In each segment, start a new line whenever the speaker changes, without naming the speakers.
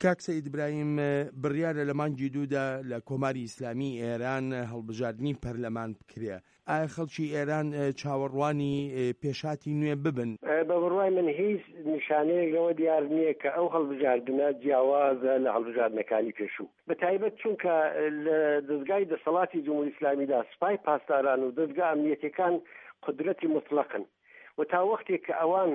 کاک سەید ئیبراهیم بڕیارە لە مانگی دوودا لە کۆماری ئیسلامی ئێران هەڵبژاردننی پەرلەمان بکرێ. ئایا خەڵکی ئێران چاوەڕوانی پێشاتی نوێ ببن؟
بە بڕوای من هیچ نیشانەیەک لەوە دیار نییە کە ئەو هەڵبژاردنە جیاوازە لە هەڵبژاردنەکانی پێشوو، بەتایبەت چونکە لە دەستگای دەسەڵاتی جمهوری ئیسلامیدا سوپای پاسداران و دەستگا ئەمنیەتەکان قدرەتی مطلقن و تا وەختێک کە ئەوان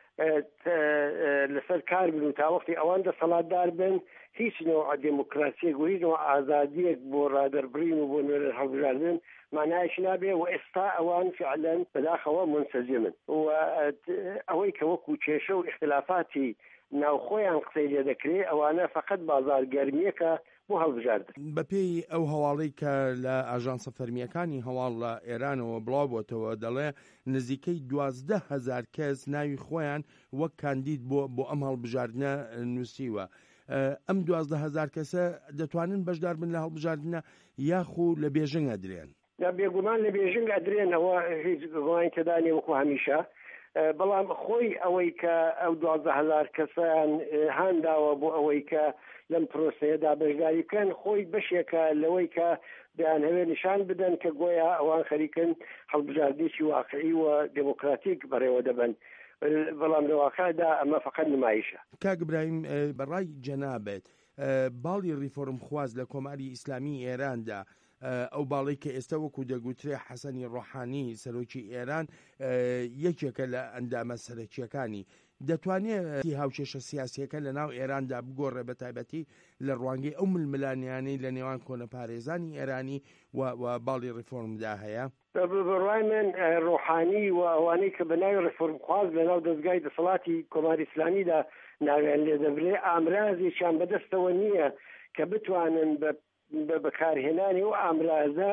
لەسەر کار بن و تا وەختی ئەوان دەسەڵاتدار بن هیچ نوع دموکراسیەک و هیچ نوع ئازادیەک بۆ ڕادەربڕین و بۆ نوێنەر هەڵبژاردن مانایش نابێ و ئێستا ئەوان فعلا بەداخەوە منسەجمن و ئەوەی کە وەکو کێشە و اختلافاتی ناوخۆیان قسەی لێ دەکرێت ئەوانە فقط بازارگەرمیەکە بۆ هەڵبژاردن.
بەپێی ئەو هەواڵەی کە لە ئاژانسە فەرمیەکانی هەواڵ لە ئێرانەوە بڵاو بۆتەوە دەڵێ نزیکەی 12,000 کەس ناوی خۆیان وەک کاندید بۆ ئەم هەڵبژاردنە نووسیوە. ئەم 12,000 کەسە دەتوانن بەشدار بن لە هەڵبژاردنە یاخو لە بێژنگ ئەدرێن؟
بێگومان لە بێژنگ ئەدرێنەوە، هیچ گوڵانی تێدانێ وەکو هەمیشە، بەڵام خۆی ئەوەی کە ئەو 12,000 کەسیان هانداوە بۆ ئەوەی کە لەم پرۆسەیەدا بەشداری بکەن خۆی بەشێکە لەوەی کە دەیان هەوێ نیشان بدەن کە گۆیا ئەوان خەریکن هەڵبژاردنێکی واقعی و دموکراتیک بەڕێوە دەبن، بەڵام لە واقعدا ئەمە فقط نمایشە.
کاک ئیبراهیم بەڕای جەنابێت باڵی ریفۆرم خواز لە کۆماری ئیسلامی ئێراندا ئەو باڵی کە ئێستا وەکو دەگوترێ حەسەنی ڕۆحانی سەرۆکی ئێران یەکێکە لە ئەندامە سەرەکیەکانی، دەتوانێت هاوکێشە سیاسیەکە لە ناو ئێراندا بگۆڕێ بە تایبەتی لە ڕوانگەی ئەو ململانیانەی لە نێوان کۆنەپارێزانی ئێرانی و باڵی ریفۆرمدا هەیە؟
بڕوای من ڕۆحانی و ئەوانەی کە بە ناوی ریفۆرم خواز لە ناو دەستگای دەسەڵاتی کۆماری ئیسلامیدا ناویان لێ دەبرێ ئامرازێکیان بەدەستەوە نییە کە بتوانن بە بەکارهێنانی و ئامرازە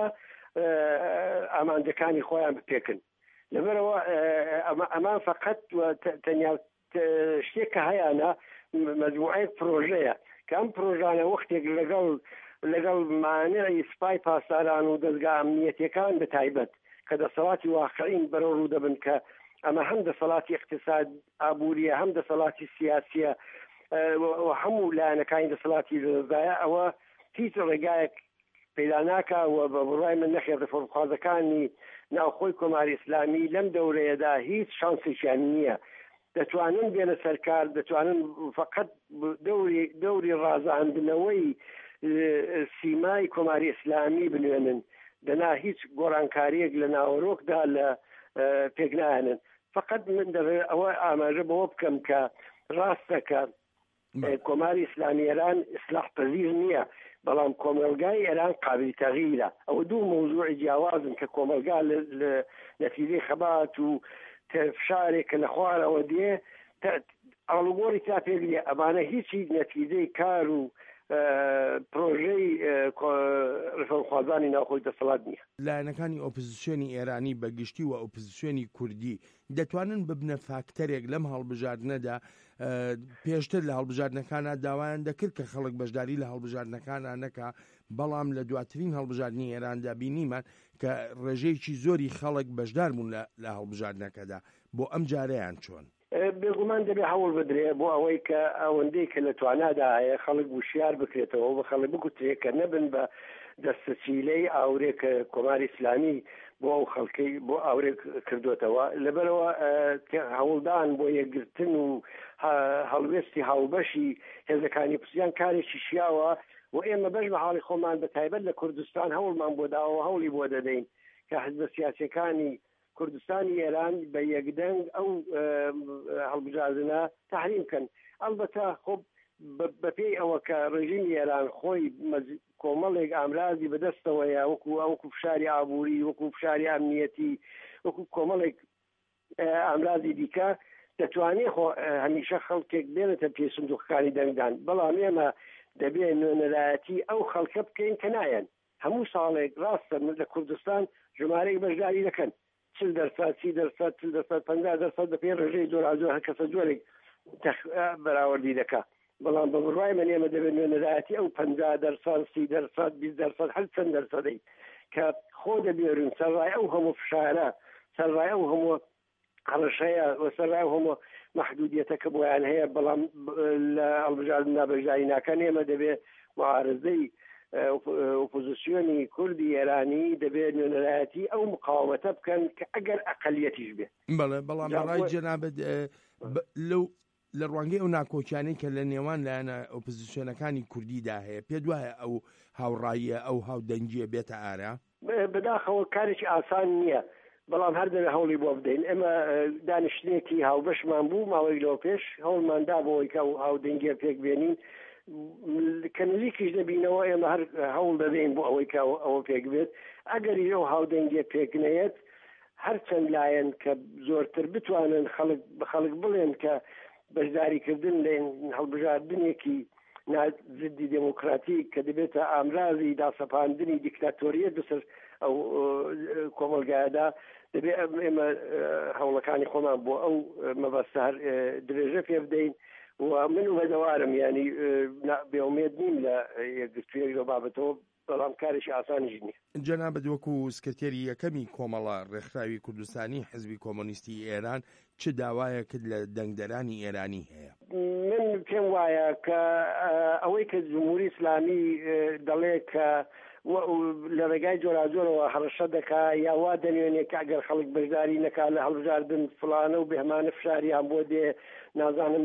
ئامانجەکانی خۆیان بپێکن. لەبەرەوە ئەمان فقط تەنیا شتێککە هەیەە مەجموعەیەک پرۆژەیە کە ئەم پرۆژانە وەختێک لەگەڵ مانعی سوپای پاسداران و دەستگا ئەمنیەتەکان بەتایبەت کە دەسەڵاتی واقعین بەرەو ڕوو دەبن کە ئەمە هەم دەسەڵاتی اقتصاد ئابووریە هەم دەسەڵاتی سیاسیە و هەموو لایەنەکانی دەسەڵاتی دەدایە ئەوە هیچ ڕێگایەک پەیدا ناکە و بە بڕوای من نەخێ ریفۆرمخوازەکانی ناوخۆی کۆماری ئیسلامی لەم دەورەیەدا هیچ شانسێکیان نییە. دەتوانن بێنە سەرکار، دەتوانن فقط دەوری ڕازاندنەوەی سیمای کۆماری ئیسلامی بنوێنن، دەنا هیچ گۆڕانکاریەک لە ناوەڕۆکدا لە پێکنایەنن. فقط من دەڵێ ئەوە ئاماژە بەوە بکەم کە ڕاستەکە کۆماری ئیسلامی ئێران ئیسلاح پەزیر نییە، بەڵام کۆمەلگای ئێران قابلی تەغییرە. ئەوە دوو مۆزوعی جیاوازن کە کۆمەلگا لە نەتیجەی خەبات و فشارێک کە لە خوارەوە دێ ئاڵوگۆڕی تا پێگرێ ئەمانە هیچی نەتیجەی کار و پرۆژەی ریفۆرمخوازانی ناوخۆی دەسەڵات نییە.
لایەنەکانی ئۆپۆزیسیۆنی ئێرانی بەگشتی و ئۆپۆزیسیۆنی کوردی دەتوانن ببنە فاکتەرێک لەم هەڵبژاردنەدا پێشتر لە هەڵبژاردنەکانە داوایان دەکرد کە خەڵک بەشداری لە هەڵبژاردنەکانە نەکا، بەڵام لە دواترین هەڵبژاردننی ئێراندا بینیمان کە ڕێژەیەکی زۆری خەڵک بەشدار بوون لە هەڵبژاردنەکەدا. بۆ ئەم جارەیان چۆن؟
بێگومان دەبێ هەوڵ بدرێ بۆ ئەوەی کە ئەوەندەی کە لە توانادا هەیە خەڵک وشیار بکرێتەوە بە خەڵک بگوترێت کە نەبن بە دەستەچیلەی ئاورێک کۆماری ئیسلامی بۆ ئەو خەڵکەی بۆ ئاورێک کردوێتەوە. لەبەرەوە هەوڵدان بۆ یەکگرتن و هەڵوێستی هاوبەشی هێزەکانی پرسیان کارێکی شیاوە و ئێمە بەش بە حاڵی خۆمان بەتایبەت لە کوردستان هەوڵمان بۆ داوە هەوڵی بۆ دەدەین کە حزبە سیاسیەکانی کوردستانی ئێران بە یەکدەنگ ئەو هەڵبژاردنە تحریم بکەن. ئەلبەتە خۆ بەپێی ئەوە کە ڕژیمی ئێران خۆی کۆمەڵێک ئامرازی بەدەستەوەیە وەکو فشاری ئابووری، وەکو فشاری ئەمنیەتی، وەکو کۆمەڵێک ئامرازی دیکە دەتوانێت هەمیشە خەڵکێک بێنێتە پێ سندوقەکانی دەنگدان، بەڵام ئێمە دەبێت نوێنەرایەتی ئەو خەڵکە بکەین کە نایەن. هەموو ساڵێک ڕاستە لە کوردستان ژمارەی بەشداری دەکەن 40%، 30%، 40%، 50% بەپێ ڕێژەی جۆرا هەر کەسە جۆرێک بەراوردی دەکات. بەڵام بە بڕوای من ئێمە دەبێت نوێنەرایەتی ئەو 50%، 30%، 20% هەر چەند دەرسەدەی کە خۆ دەبێرن سەرڕای ئەو هەموو فشارە، سەرڕای ئەو هەموو هەڕەشەیە و سەرڕای ئەو هەموو محدودیتەکە بۆیان هەیە بەڵام لە هەڵبژاردن نابەشداری ناکەن ئێمە دەبێت معارضەی ئۆپۆزیسیۆنی کوردی ئێرانی دەبێت نوێنەرایەتی ئەو مقاومەتە بکەن کە ئەگەر ئەقەلیەتیش بێ.
بەڵام بەڕای جەنابەت لەو لە ڕوانگەی ئەو ناکۆچیانەی کە لە نێوان لایەنە ئۆپۆزیسیۆنەکانی کوردیدا هەیە پێ دوایە ئەو هاوڕاییە ئەو هاودەنگیە بێتە ئارا؟
بەداخەوە کارێکی ئاسان نییە، بەڵام هەر دەبێت هەوڵی بۆ بدەین. ئێمە دانیشتێکی هاوبەشمان بوو ماوەی لەوە پێش هەوڵماندا بۆەوەی کە هاودەنگیە پێک بێنین کەنلیکیش دەبینەوە ئێمە هەر هەوڵ دەدەین بۆ ئەوەی کە ئەوە پێک بێت. ئەگەری ئەو هاودەنگیە پێکنەیەت هەر چەند لایەن کە زۆرتر بتوانن خەڵک بڵێن کە بەشداریکردن لە هەڵبژاردنێکی زدی دموکراتیک کە دەبێتە ئامرازی داسەپاندنی دیکتاتۆریەت بەسەر ئەو کۆمەلگایەدا دەبێت ئێمە هەوڵەکانی خۆمان بۆ ئەو مەبەستە هەر درێژە پێ بدەین و من بەدەوارم ینی بێومێد نیم لە یەکگرتوویەک لە بابەتەوە، بەڵام کارێکی ئاسانیش نییە.
جەنابەت وەکو سکرتێری یەکەمی کۆمەڵە ڕێکخراوی کوردستانی حزبی کۆمۆنیستی ئێران چ داوایەکت لە دەنگدەرانی ئێرانی هەیە؟
من پێم وایە کە ئەوەی کە جمهوری ئیسلامی دەڵێ کە لە ڕێگای جۆراجۆرەوە هەڕەشە دەکا یا وا دەنوێنێت کە ئەگەر خەڵک بەشداری نەکات لە هەڵبژاردن فلانە و بێهمانە فشاریان بۆ دێ نازانم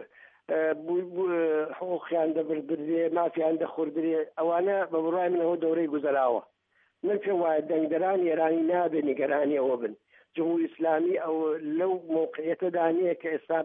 حقوقیان دەبردرێ مافیان دەخوردرێ، ئەوانە بە بڕای منەوە دەورەی گوزەراوە. من پێم وایە دەنگدەران ئێرانی نابێ نیگەرانی ئەوە بن. جمهوری ئیسلامی ئەو لەو موقعیەتەدا نییە کە ئێستا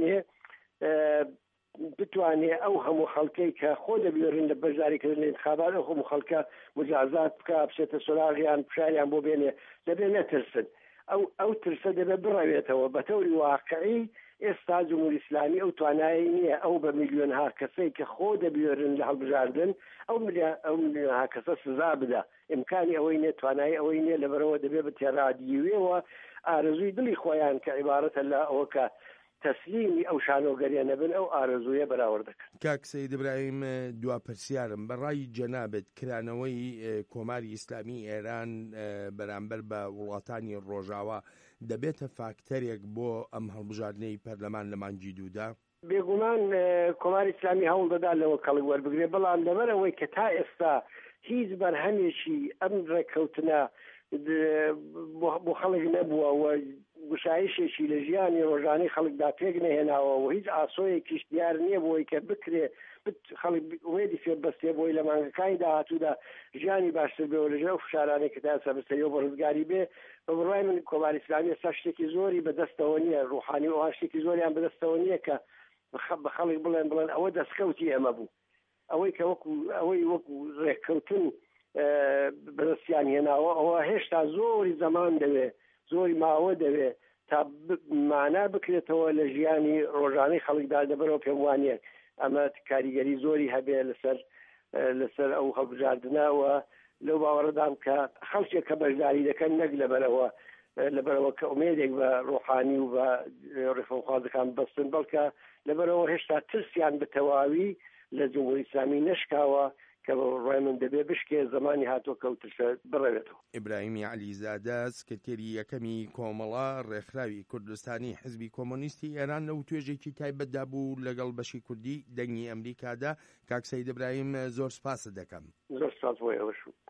بتوانێ ئەو هەموو خەڵکەی کە خۆ دەبێرن لە بەشداریکردن لە انتخابات ئەو هەموو خەڵکە مجازات بکە بچێتە سولاغیان پشاریان بۆ بێنێ، دەبێ نەترسن. ئەو ترسە دەبێ بڕەوێتەوە. بە تەوری واقعی ئێستا جمهوری ئیسلامی ئەو توانایی نییە ئەو بە میلیۆنها کەسەی کە خۆ دەبێرن لە هەڵبژاردن ئەو میلیۆنها کەسە سزا بدە. ئیمکانی ئەوەی نیە، توانایی ئەوەی نییە، لەبەرەوە دەبێت بە تێڕادیوێەوە ئارەزووی دڵی خۆیان کە عیبارەتە لە ئەوە کە تەسلیمی ئەو شانۆگەریە نەبن ئەو ئارەزوویە بەراورد دەکەن.
کاک سەید ئیبراهیم دواپرسیارم بەڕای جەنابەت کرانەوەی کۆماری ئیسلامی ئێران بەرامبەر بە وڵاتانی ڕۆژاوا دەبێتە فاکتەرێک بۆ ئەم هەڵبژاردنەی پەرلەمان لە مانگی دوودا؟
بێگومان کۆماری ئیسلامی هەوڵ دەدا لەوە کەڵک وەربگرێ، بەڵام لەبەرەوەی کە تا ئێستا هیچ بەرهەمێکی ئەم ڕێککەوتنە بۆ خەڵک نەبووە و گوشایشێکی لە ژیانی ڕۆژانەی خەڵکدا پێک نەهێناوە و هیچ ئاسۆیەکیش دیار نییە بۆی کە بکرێ خەڵک وێدی فێربەستێ بۆی لە مانگەکانی داهاتوودا ژیانی باشتر بێ و لەژێر ئەو فشارانەی کە تا ئێستا بەسەریەوە بە ڕزگاری بێ. بە بڕای من کۆماری ئیسلامی ئێستا شتێکی زۆری بەدەستەوە نییە، ڕوحانی ئەوان شتێکی زۆریان بەدەستەوە نییە کە بە خەڵک بڵێن ئەوە دەستکەوتی ئێمە بوو. ئەوەی کە وەکو ڕێککەوتن بەدەستیان هێناوە ئەوە هێشتا زۆری زەمان دەوێ، زۆری ماوە دەوێ تا مانا بکرێتەوە لە ژیانی ڕۆژانەی خەڵکدا. دەبەرەوە پێم وانە ئەمە کاریگەری زۆری هەبێ لەسەر ئەو هەڵبژاردنەوە. لەو باوەڕدام کە خەڵکێک کە بەشداری دەکەن نەک لەبەرەوە کە ئومێدێک بە ڕۆحانی و بە ڕێفەوخوازەکان بەستن، بەڵکە لەبەرەوە هێشتا ترسیان بە تەواوی لە جمهوری ئیسلامی نەشکاوە کە ڕای من دەبێ بشکێ زمانی هاتووە کەوتشە بڕەوێتەوە.
ئیبراهیمی عەلیزادە سکرتێری یەکەمی کۆمەڵە ڕێکخراوی کوردستانی حزبی کۆمۆنیستی ئێران لەو توێژێکی تایبەتدا بوو لەگەڵ بەشی کوردی دەنگی ئەمریکادا. کاک سەید ئیبراهیم زۆر سپاس دەکەم.
زۆر سپاس بۆ ئێوەش.